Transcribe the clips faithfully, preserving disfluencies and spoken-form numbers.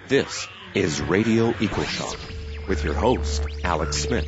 This is Radio EcoShock with your host, Alex Smith.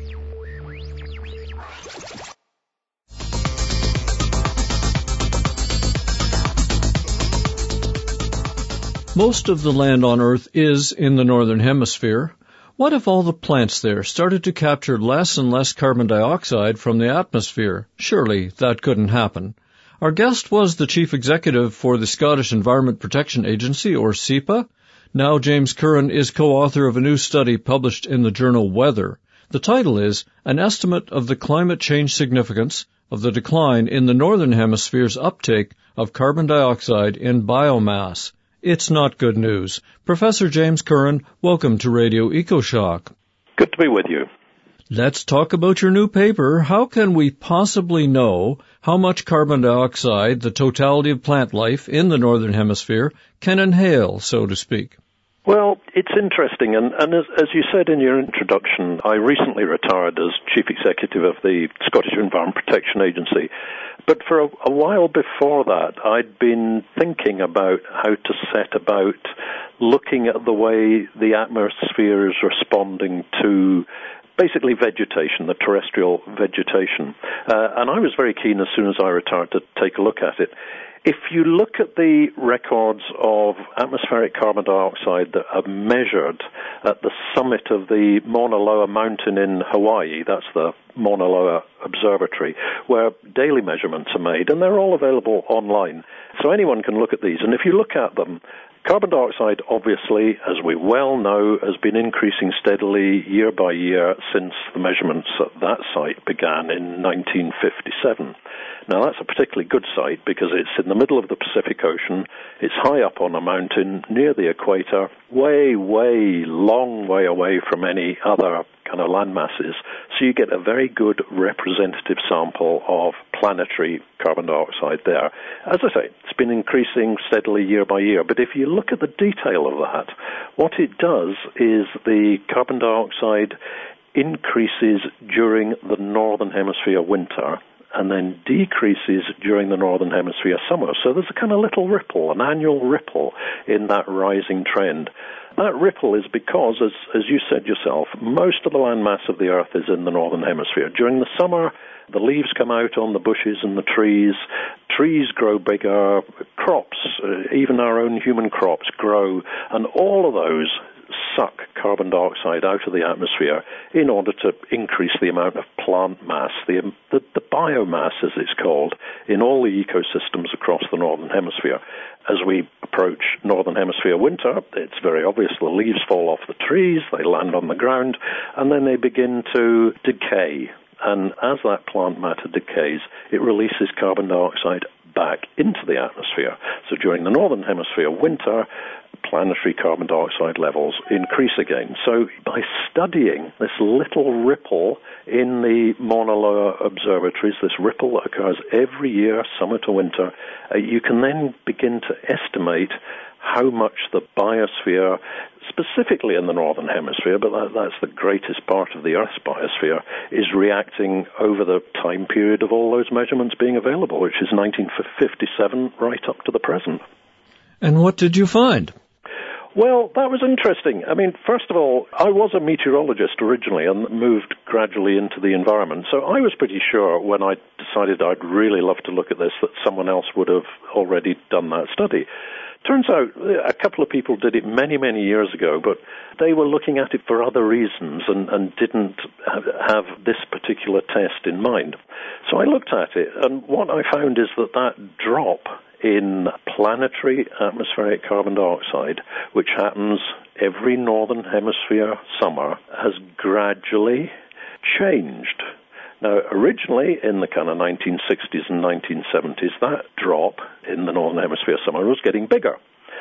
Most of the land on Earth is in the Northern Hemisphere. What if all the plants there started to capture less and less carbon dioxide from the atmosphere? Surely that couldn't happen. Our guest was the Chief Executive for the Scottish Environment Protection Agency, or S E P A. Now James Curran is co-author of a new study published in the journal Weather. The title is An Estimate of the Climate Change Significance of the Decline in the Northern Hemisphere's Uptake of Carbon Dioxide in Biomass. It's not good news. Professor James Curran, welcome to Radio EcoShock. Good to be with you. Let's talk about your new paper. How can we possibly know how much carbon dioxide the totality of plant life in the Northern Hemisphere can inhale, so to speak? Well, it's interesting, and, and as, as you said in your introduction, I recently retired as Chief Executive of the Scottish Environment Protection Agency. But for a, a while before that, I'd been thinking about how to set about looking at the way the atmosphere is responding to basically vegetation, the terrestrial vegetation. Uh, and I was very keen as soon as I retired to take a look at it. If you look at the records of atmospheric carbon dioxide that are measured at the summit of the Mauna Loa mountain in Hawaii, that's the Mauna Loa Observatory, where daily measurements are made, and they're all available online. So anyone can look at these. And if you look at them, carbon dioxide, obviously, as we well know, has been increasing steadily year by year since the measurements at that site began in nineteen fifty-seven. Now, that's a particularly good site because it's in the middle of the Pacific Ocean. It's high up on a mountain near the equator, way, way, long way away from any other kind of land masses. So you get a very good representative sample of planetary carbon dioxide there. As I say, it's been increasing steadily year by year. But if you look at the detail of that, what it does is the carbon dioxide increases during the Northern Hemisphere winter and then decreases during the Northern Hemisphere summer. So there's a kind of little ripple, an annual ripple in that rising trend. That ripple is because, as, as you said yourself, most of the land mass of the Earth is in the Northern Hemisphere. During the summer, the leaves come out on the bushes and the trees. Trees grow bigger. Crops, uh, even our own human crops, grow. And all of those suck carbon dioxide out of the atmosphere in order to increase the amount of plant mass, the, the, the biomass, as it's called, in all the ecosystems across the Northern Hemisphere. As we approach Northern Hemisphere winter, it's very obvious the leaves fall off the trees, they land on the ground, and then they begin to decay. And as that plant matter decays, it releases carbon dioxide back into the atmosphere. So during the Northern Hemisphere winter, planetary carbon dioxide levels increase again. So by studying this little ripple in the Mauna Loa observatories, this ripple that occurs every year, summer to winter, uh, you can then begin to estimate how much the biosphere, specifically in the Northern Hemisphere, but that, that's the greatest part of the Earth's biosphere, is reacting over the time period of all those measurements being available, which is nineteen fifty-seven right up to the present. And what did you find? Well, that was interesting. I mean, first of all, I was a meteorologist originally and moved gradually into the environment. So I was pretty sure when I decided I'd really love to look at this that someone else would have already done that study. Turns out a couple of people did it many, many years ago, but they were looking at it for other reasons and, and didn't have this particular test in mind. So I looked at it, and what I found is that that drop in planetary atmospheric carbon dioxide, which happens every Northern Hemisphere summer, has gradually changed. Now, originally, in the kind of nineteen sixties and nineteen seventies, that drop in the Northern Hemisphere summer was getting bigger.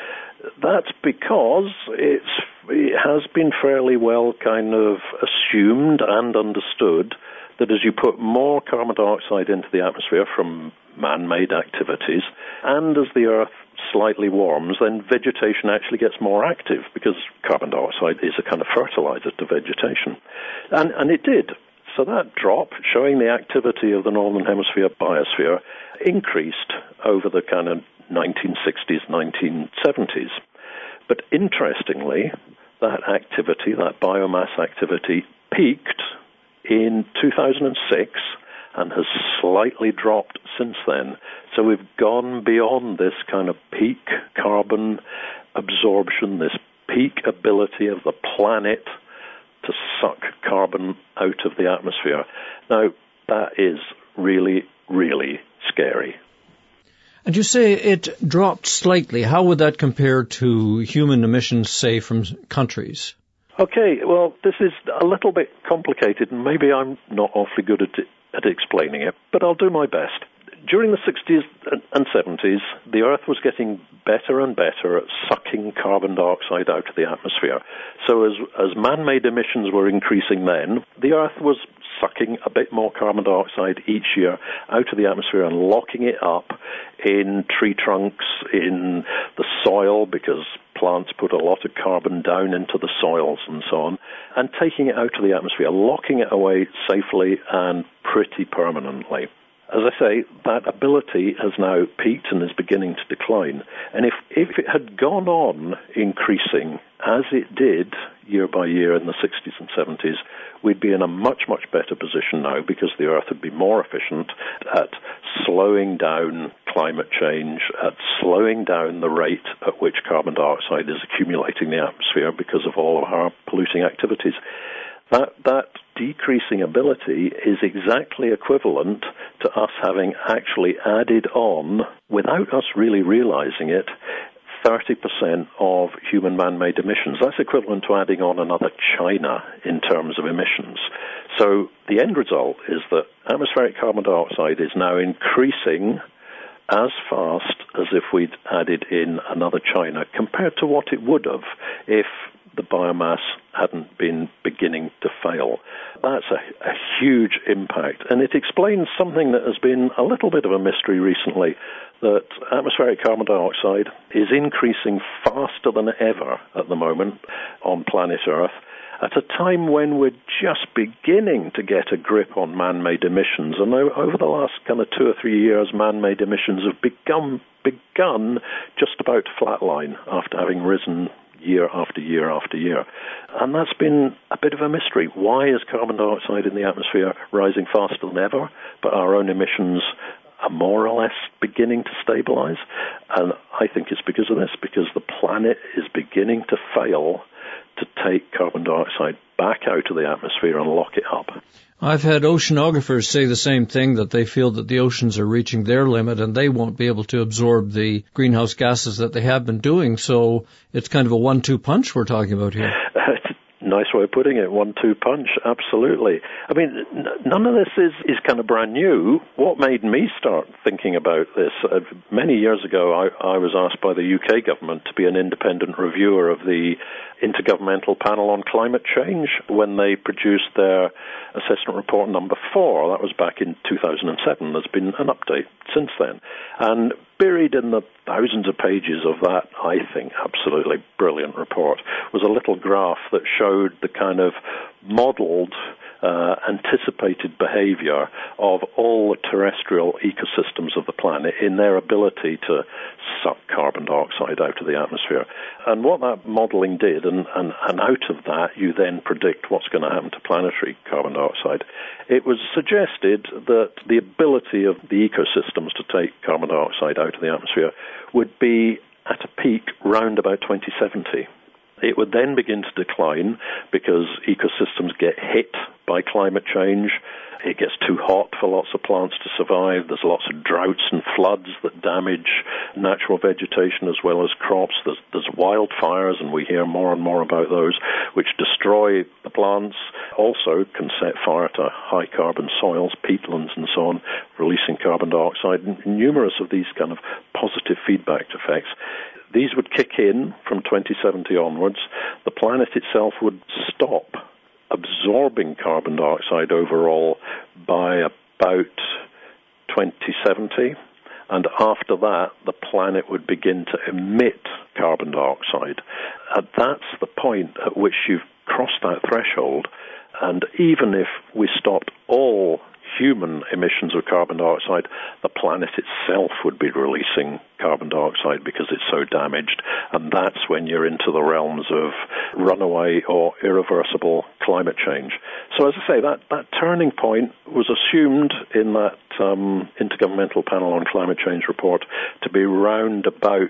That's because it's, it has been fairly well kind of assumed and understood that as you put more carbon dioxide into the atmosphere from man-made activities, and as the Earth slightly warms, then vegetation actually gets more active because carbon dioxide is a kind of fertilizer to vegetation. And, and it did. So that drop, showing the activity of the Northern Hemisphere biosphere, increased over the kind of nineteen sixties, nineteen seventies. But interestingly, that activity, that biomass activity, peaked in two thousand six and has slightly dropped since then. So we've gone beyond this kind of peak carbon absorption, this peak ability of the planet to suck carbon out of the atmosphere. Now, that is really, really scary. And you say it dropped slightly. How would that compare to human emissions, say, from countries? Okay, well, this is a little bit complicated, and maybe I'm not awfully good at, at explaining it, but I'll do my best. During the sixties and seventies, the Earth was getting better and better at sucking carbon dioxide out of the atmosphere. So as, as man-made emissions were increasing then, the Earth was sucking a bit more carbon dioxide each year out of the atmosphere and locking it up in tree trunks, in the soil, because plants put a lot of carbon down into the soils and so on, and taking it out of the atmosphere, locking it away safely and pretty permanently. As I say, that ability has now peaked and is beginning to decline. And if, if it had gone on increasing as it did year by year in the sixties and seventies, we'd be in a much, much better position now because the Earth would be more efficient at slowing down climate change, at slowing down the rate at which carbon dioxide is accumulating in the atmosphere because of all of our polluting activities. That, that decreasing ability is exactly equivalent to us having actually added on, without us really realizing it, thirty percent of human man-made emissions. That's equivalent to adding on another China in terms of emissions. So the end result is that atmospheric carbon dioxide is now increasing as fast as if we'd added in another China compared to what it would have if the biomass hadn't been beginning to fail. That's a, a huge impact, and it explains something that has been a little bit of a mystery recently, that atmospheric carbon dioxide is increasing faster than ever at the moment on planet Earth, at a time when we're just beginning to get a grip on man-made emissions. And over the last kind of two or three years, man-made emissions have begun, begun just about to flatline after having risen year after year after year. And that's been a bit of a mystery. Why is carbon dioxide in the atmosphere rising faster than ever, but our own emissions are more or less beginning to stabilize? And I think it's because of this, because the planet is beginning to fail to take carbon dioxide back out of the atmosphere and lock it up. I've had oceanographers say the same thing, that they feel that the oceans are reaching their limit and they won't be able to absorb the greenhouse gases that they have been doing. So it's kind of a one two punch we're talking about here. Nice way of putting it, one two punch, absolutely. I mean, n- none of this is, is kind of brand new. What made me start thinking about this, uh, many years ago I, I was asked by the U K government to be an independent reviewer of the Intergovernmental Panel on Climate Change when they produced their assessment report number four. That was back in two thousand seven. There's been an update since then. And buried in the thousands of pages of that, I think, absolutely brilliant report, was a little graph that showed the kind of modeled, uh, anticipated behavior of all the terrestrial ecosystems of the planet in their ability to suck carbon dioxide out of the atmosphere. And what that modeling did, and, and, and out of that you then predict what's going to happen to planetary carbon dioxide, it was suggested that the ability of the ecosystems to take carbon dioxide out of the atmosphere would be at a peak round about twenty seventy. It would then begin to decline because ecosystems get hit by climate change. It gets too hot for lots of plants to survive. There's lots of droughts and floods that damage natural vegetation as well as crops. There's, there's wildfires, and we hear more and more about those, which destroy the plants, also can set fire to high-carbon soils, peatlands and so on, releasing carbon dioxide, and numerous of these kind of positive feedback effects. These would kick in from twenty seventy onwards. The planet itself would stop absorbing carbon dioxide overall by about twenty seventy, and after that the planet would begin to emit carbon dioxide. And that's the point at which you've crossed that threshold, and even if we stopped all human emissions of carbon dioxide, the planet itself would be releasing carbon dioxide because it's so damaged. And that's when you're into the realms of runaway or irreversible climate change. So as I say, that, that turning point was assumed in that um, Intergovernmental Panel on Climate Change report to be round about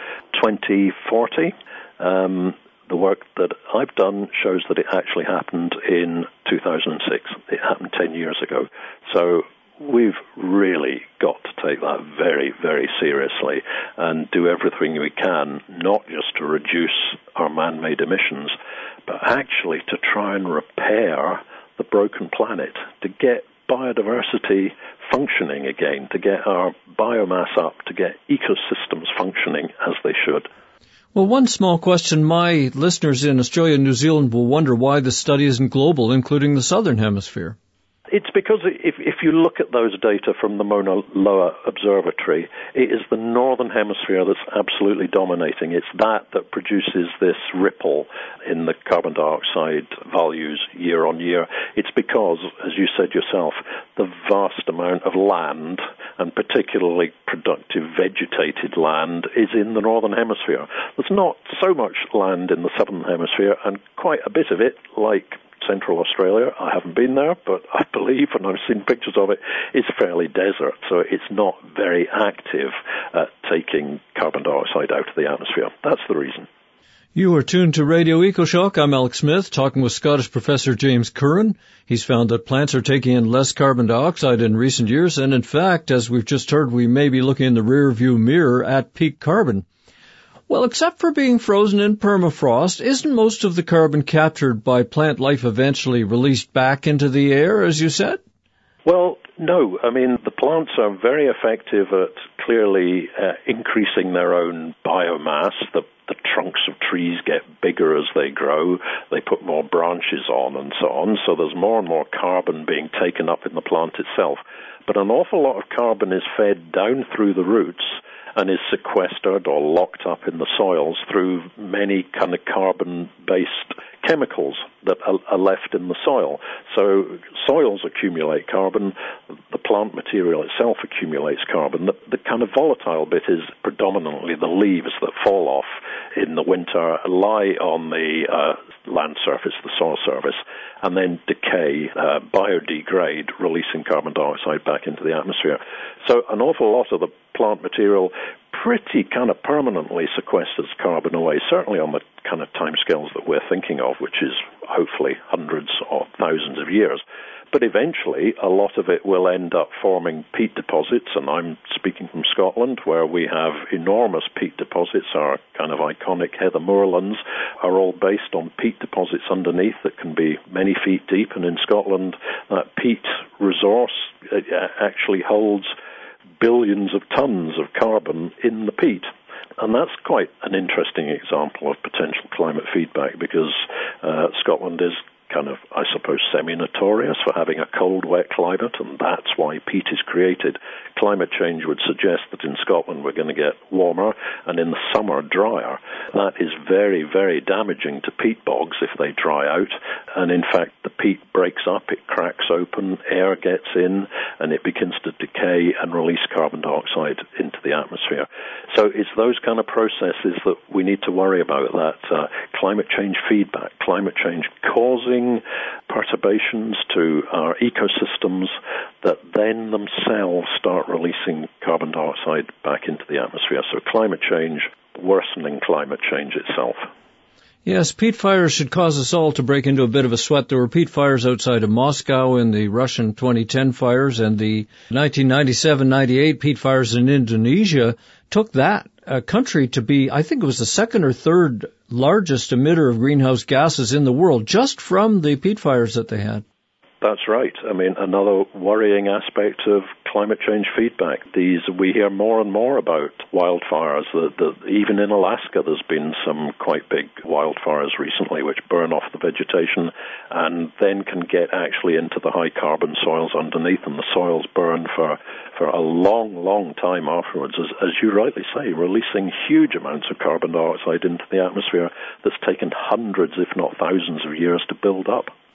twenty forty. Um, the work that I've done shows that it actually happened in two thousand six. It happened ten years ago. So we've really got to take that very, very seriously and do everything we can, not just to reduce our man-made emissions, but actually to try and repair the broken planet, to get biodiversity functioning again, to get our biomass up, to get ecosystems functioning as they should. Well, one small question my listeners in Australia and New Zealand will wonder why the study isn't global, including the Southern Hemisphere. It's because if, if you look at those data from the Mauna Loa Observatory, it is the Northern Hemisphere that's absolutely dominating. It's that that produces this ripple in the carbon dioxide values year on year. It's because, as you said yourself, the vast amount of land, and particularly productive vegetated land, is in the Northern Hemisphere. There's not so much land in the Southern Hemisphere, and quite a bit of it, like Central Australia, I haven't been there, but I believe, and I've seen pictures of it, it's fairly desert, so it's not very active at taking carbon dioxide out of the atmosphere. That's the reason. You are tuned to Radio EcoShock. I'm Alex Smith, talking with Scottish Professor James Curran. He's found that plants are taking in less carbon dioxide in recent years, and in fact, as we've just heard, we may be looking in the rear-view mirror at peak carbon. Well, except for being frozen in permafrost, isn't most of the carbon captured by plant life eventually released back into the air, as you said? Well, no. I mean, the plants are very effective at clearly uh, increasing their own biomass. The, the trunks of trees get bigger as they grow. They put more branches on and so on. So there's more and more carbon being taken up in the plant itself. But an awful lot of carbon is fed down through the roots and is sequestered or locked up in the soils through many kind of carbon-based chemicals that are, are left in the soil. So soils accumulate carbon, the plant material itself accumulates carbon. The, the kind of volatile bit is predominantly the leaves that fall off in the winter, lie on the uh, land surface, the soil surface, and then decay, uh, biodegrade, releasing carbon dioxide back into the atmosphere. So an awful lot of the plant material pretty kind of permanently sequesters carbon away, certainly on the kind of timescales that we're thinking of, which is hopefully hundreds or thousands of years. But eventually, a lot of it will end up forming peat deposits, and I'm speaking from Scotland, where we have enormous peat deposits. Our kind of iconic Heather Moorlands are all based on peat deposits underneath that can be many feet deep, and in Scotland, that peat resource actually holds billions of tons of carbon in the peat. And that's quite an interesting example of potential climate feedback, because uh, Scotland is kind of, I suppose, semi-notorious for having a cold, wet climate, and that's why peat is created. Climate change would suggest that in Scotland we're going to get warmer, and in the summer drier. That is very, very damaging to peat bogs if they dry out, and in fact the peat breaks up, it cracks open, air gets in, and it begins to decay and release carbon dioxide into the atmosphere. So it's those kind of processes that we need to worry about, that uh, climate change feedback, climate change causing perturbations to our ecosystems that then themselves start releasing carbon dioxide back into the atmosphere. So climate change worsening climate change itself. Yes, peat fires should cause us all to break into a bit of a sweat. There were peat fires outside of Moscow in the Russian twenty ten fires, and the nineteen ninety-seven ninety-eight peat fires in Indonesia took that uh, country to be, I think it was the second or third largest emitter of greenhouse gases in the world, just from the peat fires that they had. That's right. I mean, another worrying aspect of climate change feedback. These, we hear more and more about wildfires. The, the, even in Alaska, there's been some quite big wildfires recently which burn off the vegetation and then can get actually into the high carbon soils underneath, and the soils burn for, for a long, long time afterwards, as, as you rightly say, releasing huge amounts of carbon dioxide into the atmosphere that's taken hundreds, if not thousands of years to build up.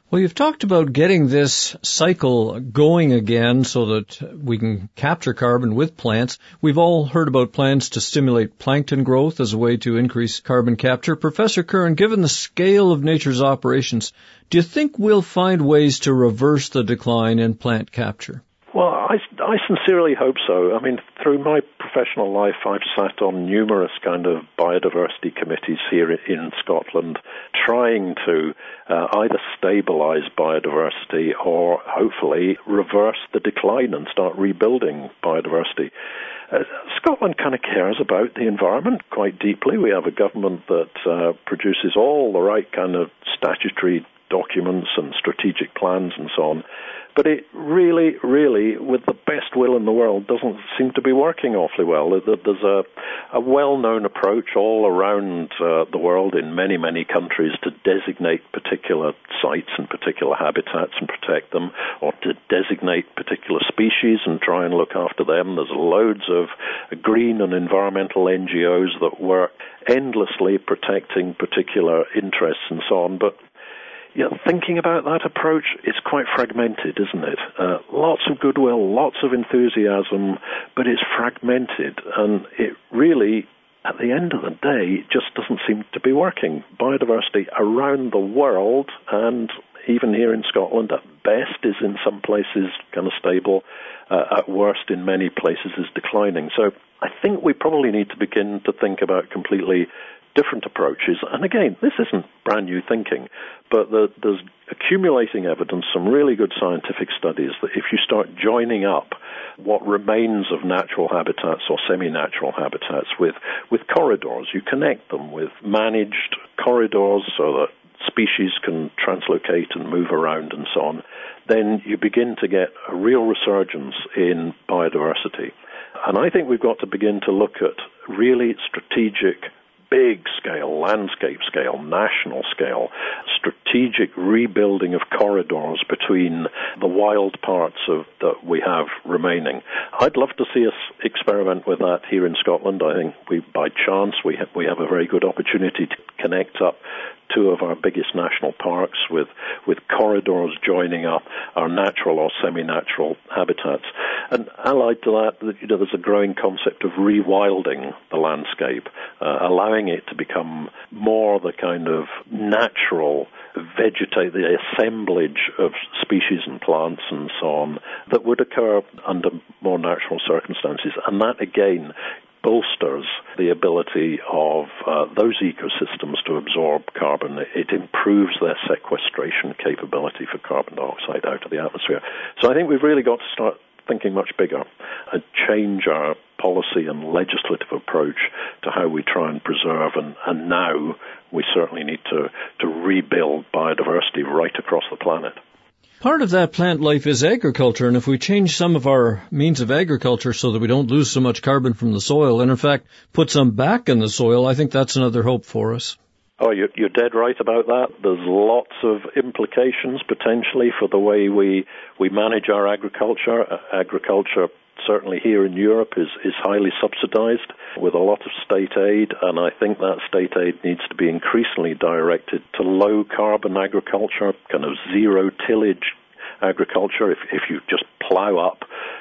Well, you've talked about getting this cycle going again so that we can capture carbon with plants. We've all heard about plans to stimulate plankton growth as a way to increase carbon capture. Professor Curran, given the scale of nature's operations, do you think we'll find ways to reverse the decline in plant capture? Well, I, I sincerely hope so. I mean, through my professional life, I've sat on numerous kind of biodiversity committees here in Scotland trying to uh, either stabilize biodiversity or hopefully reverse the decline and start rebuilding biodiversity. Uh, Scotland kind of cares about the environment quite deeply. We have a government that uh, produces all the right kind of statutory documents and strategic plans and so on. But it really, really, with the best will in the world, doesn't seem to be working awfully well. There's a, a well-known approach all around uh, the world in many, many countries to designate particular sites and particular habitats and protect them, or to designate particular species and try and look after them. There's loads of green and environmental N G Os that work endlessly protecting particular interests and so on, but Yeah, thinking about that approach, it's quite fragmented, isn't it? Uh, lots of goodwill, lots of enthusiasm, but it's fragmented, and it really, at the end of the day, just doesn't seem to be working. Biodiversity around the world, and even here in Scotland, at best is in some places kind of stable, uh, at worst in many places is declining. So I think we probably need to begin to think about completely different approaches. And again, this isn't brand new thinking, but the, there's accumulating evidence, some really good scientific studies, that if you start joining up what remains of natural habitats or semi-natural habitats with, with corridors, you connect them with managed corridors so that species can translocate and move around and so on, then you begin to get a real resurgence in biodiversity. And I think we've got to begin to look at really strategic, big scale, landscape scale, national scale, strategic rebuilding of corridors between the wild parts of that we have remaining. I'd love to see us experiment with that here in Scotland. I think we, by chance, we have, we have a very good opportunity to connect up two of our biggest national parks with, with corridors joining up our natural or semi-natural habitats. And allied to that, you know, there's a growing concept of rewilding the landscape, uh, allowing it to become more the kind of natural vegetate, the assemblage of species and plants and so on that would occur under more natural circumstances. And that, again, bolsters the ability of uh, those ecosystems to absorb carbon. It improves their sequestration capability for carbon dioxide out of the atmosphere. So I think we've really got to start thinking much bigger and change our policy and legislative approach to how we try and preserve, and, and now we certainly need to, to rebuild biodiversity right across the planet. Part of that plant life is agriculture, and if we change some of our means of agriculture so that we don't lose so much carbon from the soil, and in fact put some back in the soil, I think that's another hope for us. Oh, you're, you're dead right about that. There's lots of implications potentially for the way we, we manage our agriculture. Uh, agriculture, certainly here in Europe, is, is highly subsidized with a lot of state aid, and I think that state aid needs to be increasingly directed to low-carbon agriculture, kind of zero-tillage agriculture. If, if you just plow up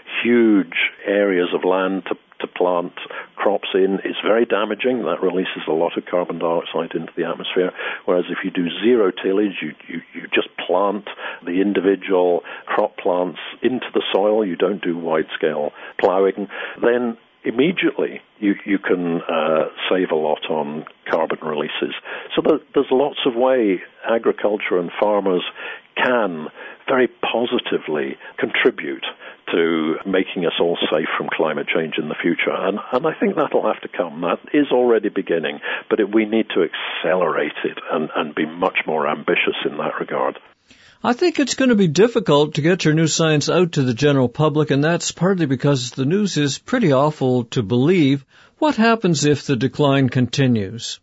huge areas of land to to plant crops in, is very damaging. That releases a lot of carbon dioxide into the atmosphere. Whereas if you do zero tillage, you, you, you just plant the individual crop plants into the soil, you don't do wide-scale plowing, then immediately you, you can uh, save a lot on carbon releases. So there, there's lots of way agriculture and farmers can very positively contribute to making us all safe from climate change in the future. And, and I think that'll have to come. That is already beginning, but it, we need to accelerate it and, and be much more ambitious in that regard. I think it's going to be difficult to get your new science out to the general public, and that's partly because the news is pretty awful to believe. What happens if the decline continues?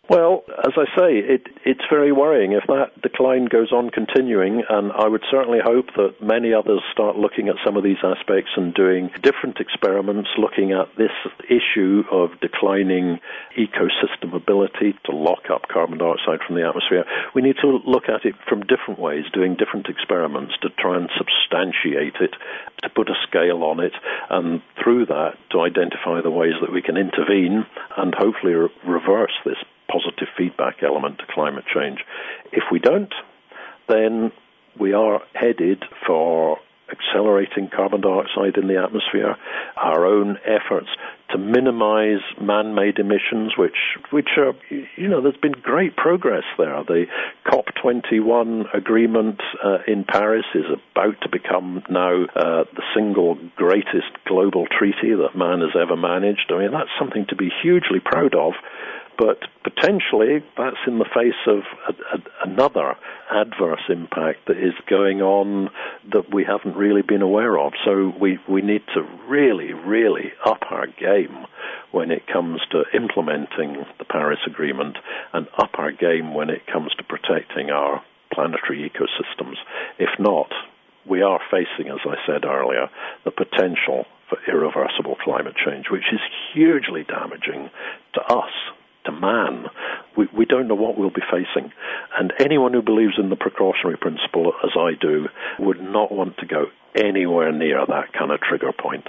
Well, as I say, it, it's very worrying if that decline goes on continuing, and I would certainly hope that many others start looking at some of these aspects and doing different experiments, looking at this issue of declining ecosystem ability to lock up carbon dioxide from the atmosphere. We need to look at it from different ways, doing different experiments to try and substantiate it, to put a scale on it, and through that to identify the ways that we can intervene and hopefully re- reverse this positive feedback element to climate change. If we don't, then we are headed for accelerating carbon dioxide in the atmosphere. Our own efforts to minimize man-made emissions, which which are, you know, there's been great progress there. The COP twenty-one agreement uh, in Paris is about to become now uh, the single greatest global treaty that man has ever managed. I mean, that's something to be hugely proud of. But potentially that's in the face of a, a, another adverse impact that is going on that we haven't really been aware of. So we, we need to really, really up our game when it comes to implementing the Paris Agreement and up our game when it comes to protecting our planetary ecosystems. If not, we are facing, as I said earlier, the potential for irreversible climate change, which is hugely damaging to us, to man. We, we don't know what we'll be facing. And anyone who believes in the precautionary principle, as I do, would not want to go anywhere near that kind of trigger point.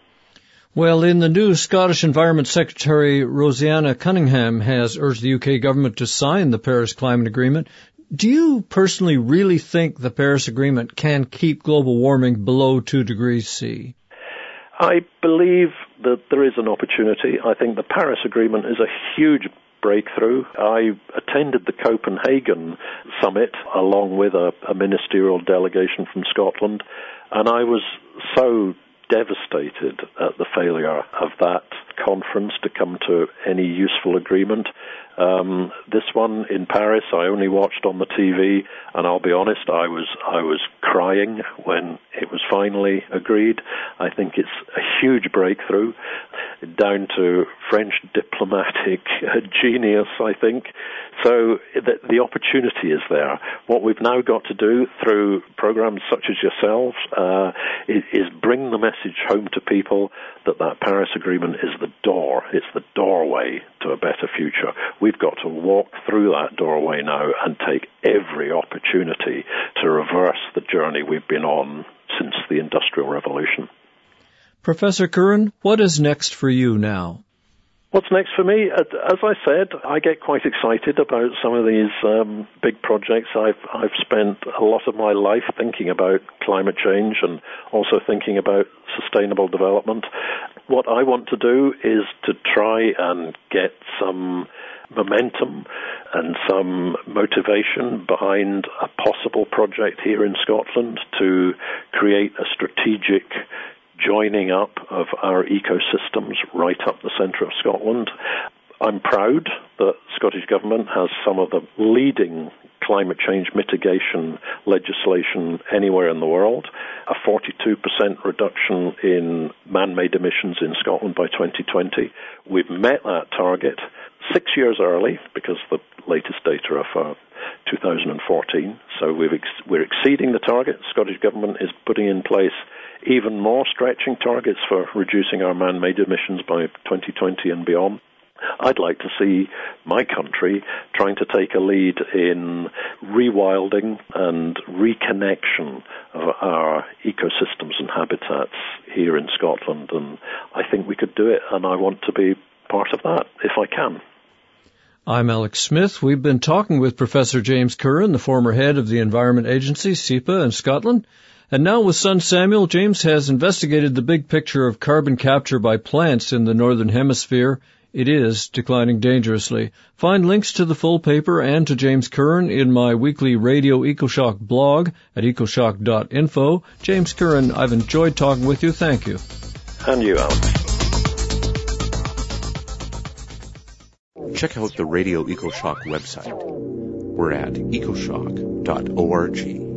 Well, in the news, Scottish Environment Secretary Roseanna Cunningham has urged the U K government to sign the Paris Climate Agreement. Do you personally really think the Paris Agreement can keep global warming below two degrees C? I believe that there is an opportunity. I think the Paris Agreement is a huge breakthrough. I attended the Copenhagen summit along with a, a ministerial delegation from Scotland, and I was so devastated at the failure of that conference to come to any useful agreement. Um, this one in Paris, I only watched on the T V, and I'll be honest, I was I was crying when it was finally agreed. I think it's a huge breakthrough, down to French diplomatic genius, I think. So the, the opportunity is there. What we've now got to do through programs such as yourselves uh, is, is bring the message home to people that that Paris Agreement is the door. It's the doorway to a better future. We've got to walk through that doorway now and take every opportunity to reverse the journey we've been on since the Industrial Revolution. Professor Curran, what is next for you now? What's next for me? As I said, I get quite excited about some of these um, big projects. I've I've spent a lot of my life thinking about climate change and also thinking about sustainable development. What I want to do is to try and get some momentum and some motivation behind a possible project here in Scotland to create a strategic joining up of our ecosystems right up the centre of Scotland. I'm proud that Scottish Government has some of the leading climate change mitigation legislation anywhere in the world, a forty-two percent reduction in man-made emissions in Scotland by twenty twenty. We've met that target six years early because the latest data are for two thousand fourteen, so we've ex- we're exceeding the target. The Scottish Government is putting in place even more stretching targets for reducing our man-made emissions by twenty twenty and beyond. I'd like to see my country trying to take a lead in rewilding and reconnection of our ecosystems and habitats here in Scotland, and I think we could do it, and I want to be part of that if I can. I'm Alex Smith. We've been talking with Professor James Curran, the former head of the Environment Agency, S E P A, in Scotland. And now with son Samuel, James has investigated the big picture of carbon capture by plants in the Northern Hemisphere. It is declining dangerously. Find links to the full paper and to James Curran in my weekly Radio EcoShock blog at ecoshock dot info. James Curran, I've enjoyed talking with you. Thank you. And you, Alex. Check out the Radio EcoShock website. We're at ecoshock dot org.